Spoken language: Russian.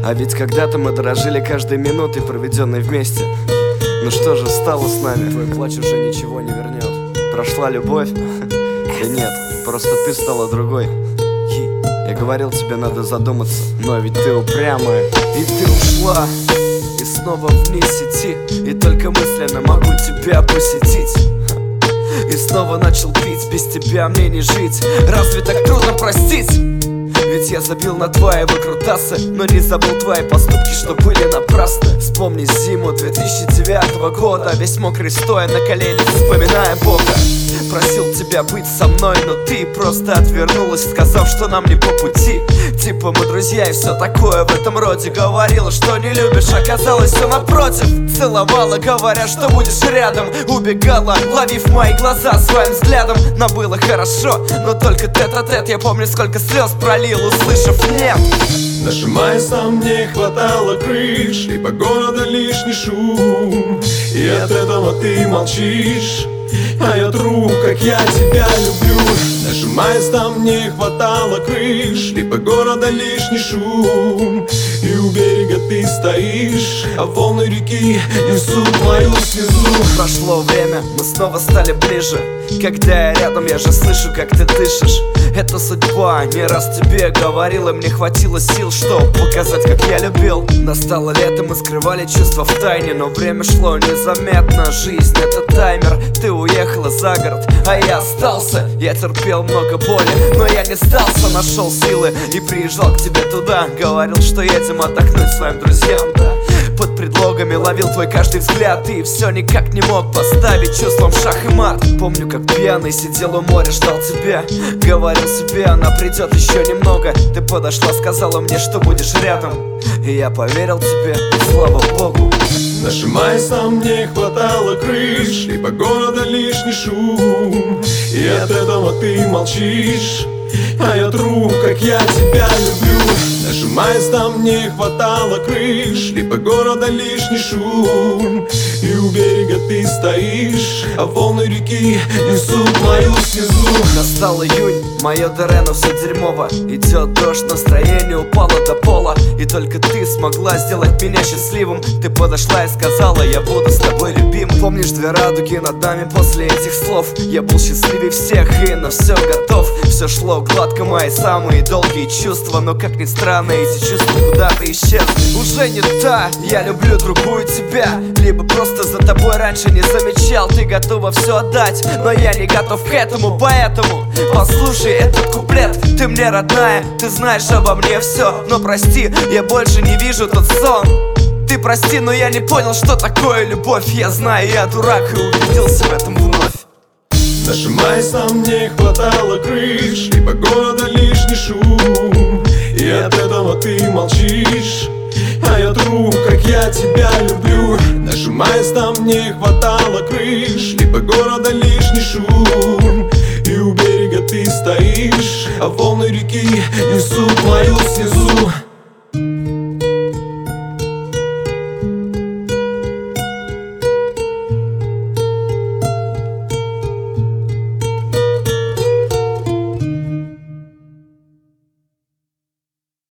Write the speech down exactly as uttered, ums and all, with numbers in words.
А ведь когда-то мы дорожили каждой минутой, проведенной вместе. Ну что же стало с нами? Твой плач уже ничего не вернет. Прошла любовь? Да нет, просто ты стала другой. Я говорил тебе, надо задуматься, но ведь ты упрямая. И ты ушла, и снова вниз идти. И только мысленно могу тебя посетить. И снова начал пить, без тебя мне не жить. Разве так трудно простить? Ведь я забил на твои выкрутасы, но не забыл твои поступки, что были напрасны. Вспомни зиму две тысячи девятого года, весь мокрый стоя на коленях, вспоминая Бога. Просил тебя быть со мной, но ты просто отвернулась, сказав, что нам не по пути. Типа мы друзья и все такое в этом роде. Говорила, что не любишь, оказалось все напротив. Целовала, говоря, что будешь рядом. Убегала, ловив мои глаза своим взглядом. Нам было хорошо, но только тет-а-тет. Я помню, сколько слез пролил, услышав нет. Нажимаясь, нам не хватало крыш, и по городу лишний шум. И от этого ты молчишь, а я тру, как я тебя люблю. Нажимаясь, там не хватало крыш, и по городу лишний шум. И у берега ты стоишь, а волны реки несут мою слезу. Прошло время, мы снова стали ближе. Когда я рядом, я же слышу, как ты дышишь. Это судьба, не раз тебе говорила. Мне хватило сил, чтобы показать, как я любил. Настало лето, мы скрывали чувства в тайне, но время шло незаметно. Жизнь — это таймер. Ты уехала за город, а я остался. Я терпел много боли, но я не сдался. Нашел силы и приезжал к тебе туда. Говорил, что едем отдохнуть своим друзьям, да. Под предлогами ловил твой каждый взгляд. И все никак не мог поставить чувством шах и мат. Помню, как пьяный сидел у моря, ждал тебя. Говорил себе, она придет еще немного. Ты подошла, сказала мне, что будешь рядом. И я поверил тебе, и слава Богу. Нажимаясь, нам не хватало крыш, и по городу лишний шум. И от этого ты молчишь, а я тру, как я тебя люблю. Нажимаясь, там не хватало крыш, и по городу лишний шум. И у берега ты стоишь, а волны реки несут мою слезу. Настал июнь, мое Дорено все дерьмово. Идет дождь, настроение упало до пола. И только ты смогла сделать меня счастливым. Ты подошла и сказала, я буду с тобой любим. Помнишь две радуги над нами после этих слов? Я был счастливее всех и на все готов. Все шло гладко, мои самые долгие чувства. Но как ни странно, эти чувства куда-то исчезли. Уже не та, я люблю другую тебя. Либо просто за тобой раньше не замечал. Ты готова все отдать, но я не готов к этому. Поэтому послушай этот куплет. Ты мне родная, ты знаешь обо мне все. Но прости, я больше не вижу тот сон. Ты прости, но я не понял, что такое любовь. Я знаю, я дурак и убедился в этом вновь. Нажимаясь, нам не хватало крыш, и по городу лишний шум. И от этого ты молчишь, а я тру, как я тебя люблю. Нажимаясь, там не хватало крыш, и по городу лишний шум. И у берега ты стоишь, а волны реки несут мою слезу.